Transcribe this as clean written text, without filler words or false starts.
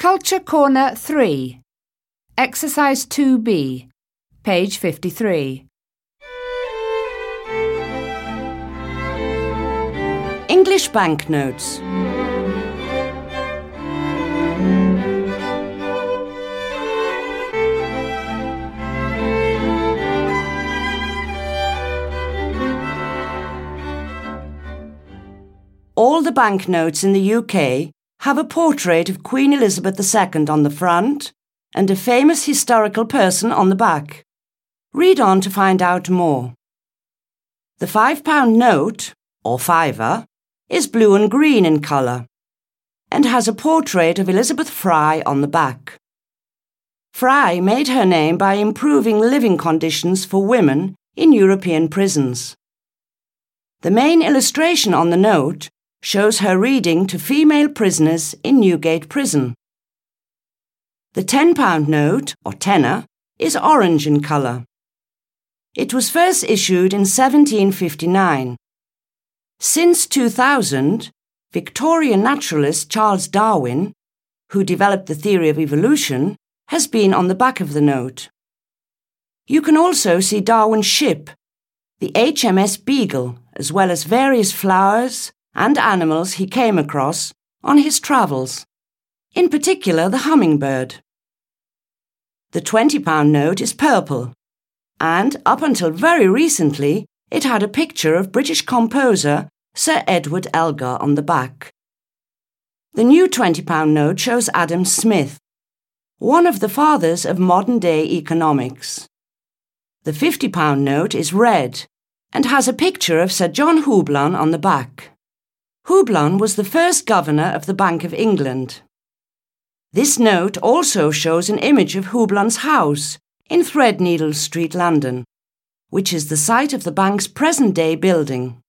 Culture Corner 3, Exercise 2B, page 53. English banknotes. All the banknotes in the UK have a portrait of Queen Elizabeth II on the front and a famous historical person on the back. Read on to find out more. The £5 note, or fiver, is blue and green in colour and has a portrait of Elizabeth Fry on the back. Fry made her name by improving living conditions for women in European prisons. The main illustration on the note shows her reading to female prisoners in Newgate Prison. The £10 note, or tenner, is orange in colour. It was first issued in 1759. Since 2000, Victorian naturalist Charles Darwin, who developed the theory of evolution, has been on the back of the note. You can also see Darwin's ship, the HMS Beagle, as well as various flowers and animals he came across on his travels, in particular the hummingbird. The £20 note is purple, and up until very recently it had a picture of British composer Sir Edward Elgar on the back. The new £20 note shows Adam Smith, one of the fathers of modern-day economics. The £50 note is red and has a picture of Sir John Houblon on the back. Houblon was the first governor of the Bank of England. This note also shows an image of Houblon's house in Threadneedle Street, London, which is the site of the bank's present-day building.